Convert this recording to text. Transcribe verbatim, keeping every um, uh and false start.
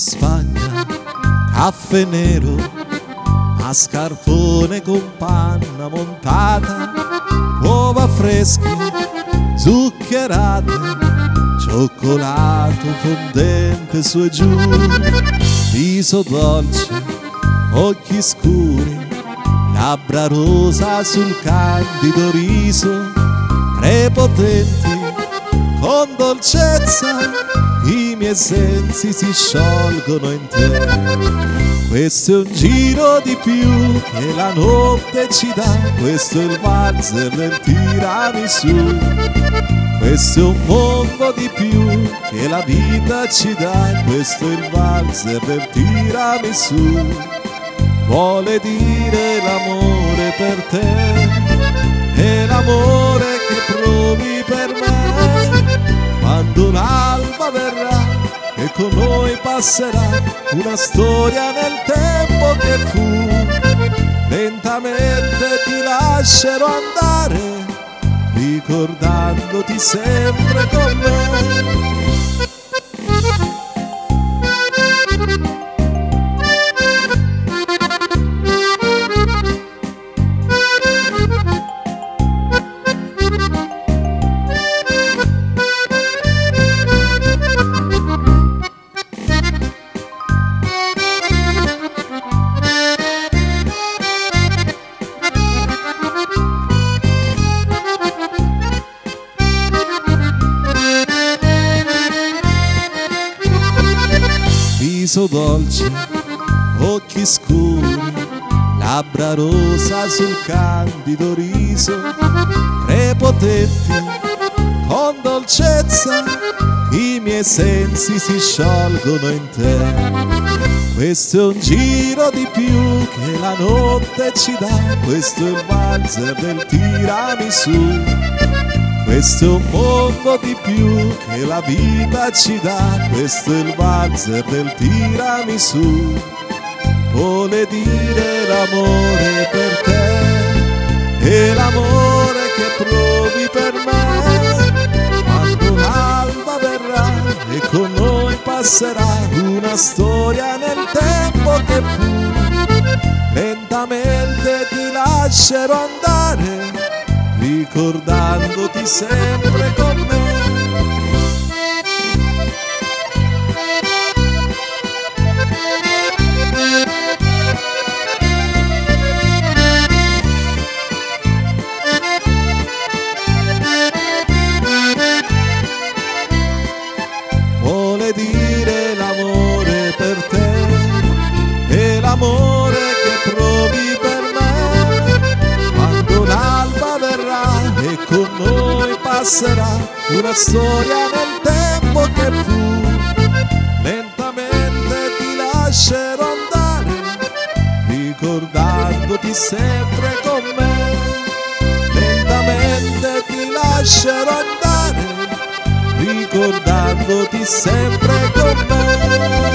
Spagna, caffè nero, mascarpone con panna montata, uova fresche, zuccherate, cioccolato fondente su e giù, viso dolce, occhi scuri, labbra rosa sul candido riso, prepotenti con dolcezza, i miei sensi si sciolgono in te. Questo è un giro di più che la notte ci dà, questo è il valzer del tiramisù. Questo è un mondo di più che la vita ci dà, questo è il valzer del tiramisù. Vuole dire l'amore per te e l'amore che provi per me. Quando l'alba verrà e con noi passerà una storia nel tempo che fu, lentamente ti lascerò andare, ricordandoti sempre con me. Viso dolce, occhi scuri, labbra rosa sul candido riso, prepotenti con dolcezza, i miei sensi si sciolgono in te. Questo è un giro di più che la notte ci dà, questo è il valzer del tiramisù. Questo è un mondo di più che la vita ci dà, questo è il valzer del tiramisù. Vuole dire l'amore per te e l'amore che provi per me. Quando l'alba verrà e con noi passerà una storia nel tempo che fu, lentamente ti lascerò andare, ricordandoti sempre con me. Vuole dire l'amore per te e l'amore che provi per me. Quando l'alba verrà e con noi passerà una storia nel tempo che fu, lentamente ti lascerò andare, ricordandoti sempre con me. Lentamente ti lascerò andare, ricordandoti sempre con me.